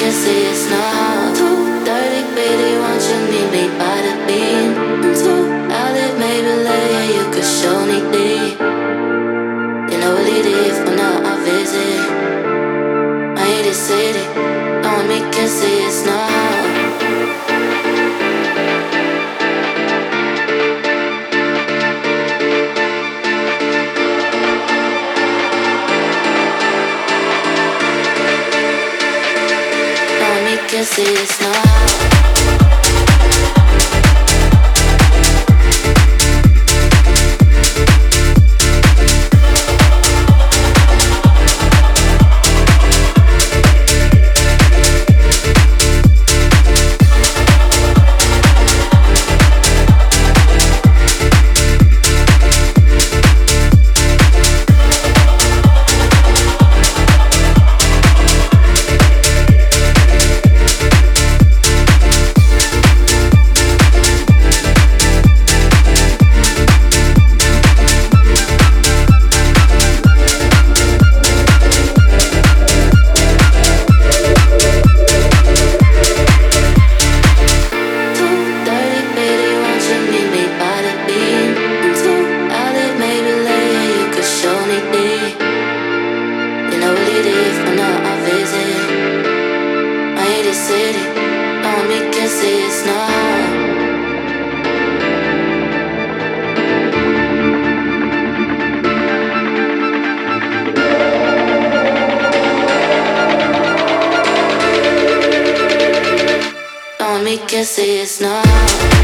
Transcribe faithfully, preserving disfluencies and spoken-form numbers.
can see it's not too dirty, baby. Want you need me by the beat. Too I live maybe later, you could show me deep. You know what it is when I visit. I hate the city, on me can see it's not. Can see it's not. Can see it's not.